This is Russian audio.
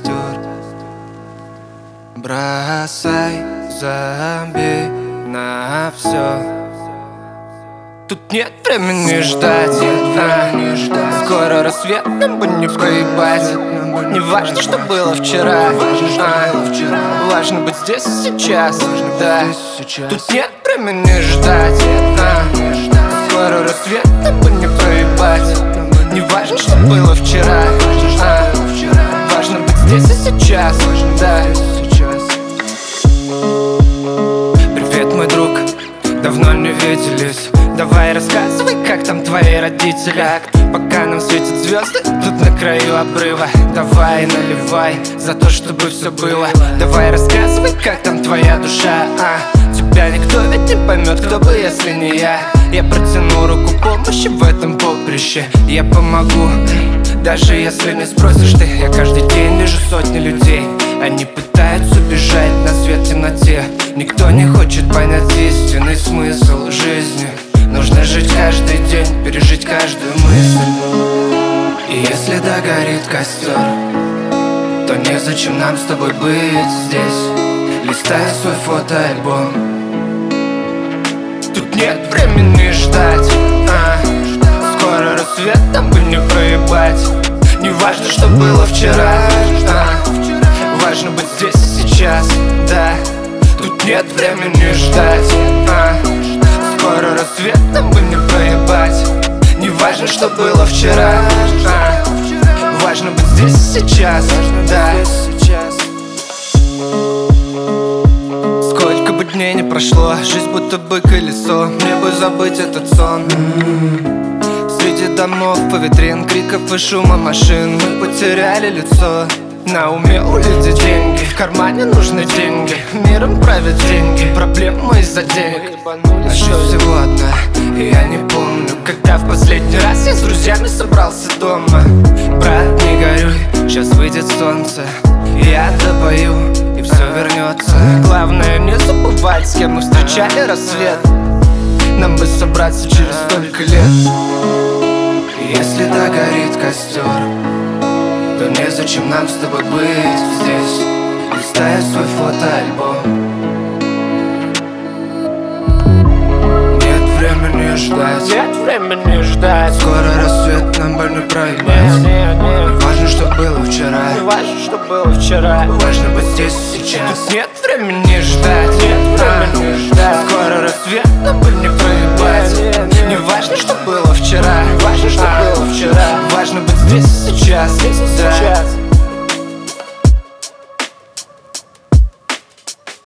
костер. Бросай, забей на все. Тут нет времени ждать, скоро рассвет, нам бы не проебать. Не важно, что было вчера, важно быть здесь и сейчас, да. Тут нет времени ждать, скоро рассвет, нам бы не проебать. Не важно, что было вчера, важно быть здесь и сейчас, да. Привет, мой друг, давно не виделись. Давай рассказывай, как там твои родители. Пока нам светят звезды тут на краю обрыва. Давай наливай за то, чтобы все было. Давай рассказывай, как там твоя душа. Тебя никто ведь не поймет, кто бы, если не я. Я протяну руку помощи в этом поприще. Я помогу, даже если не спросишь ты. Я каждый день вижу сотни людей. Они пытаются бежать на свет в темноте. Никто не хочет понять истинный смысл жизни. Нужно жить каждый день, пережить каждую мысль. И если догорит костер, то незачем нам с тобой быть здесь. Листая свой фотоальбом. Тут нет времени ждать, скоро рассвет, нам бы не проебать. Не важно, что было вчера, важно быть здесь и сейчас, да. Тут нет времени ждать, скоро рассвет, нам бы не проебать. Не важно, что было вчера, важно быть здесь и сейчас, да. Сколько бы дней не прошло, жизнь будто бы колесо. Мне бы забыть этот сон. Среди домов и витрин, криков и шума машин мы потеряли лицо. На уме у людей деньги, в кармане нужны деньги. Миром правят деньги, проблемы из-за денег. А что всего одна, и я не помню, когда в последний раз я с друзьями собрался дома. Брат, не горюй, сейчас выйдет солнце, я допою, и все вернется. Главное не забывать, с кем мы встречали рассвет. Нам бы собраться через столько лет. Если догорит костер, то незачем нам с тобой быть здесь. Листая свой фотоальбом. Нет времени ждать, нет времени ждать. Скоро рассвет, нам бы не проебать. Не важно, что было вчера, не важно, что было вчера. Важно быть здесь сейчас. Тут нет времени ждать, нет времени ждать. Скоро рассвет, нам бы не проебать. Не важно, что было вчера, не важно, что было вчера. Важно быть здесь и сейчас, здесь и сейчас.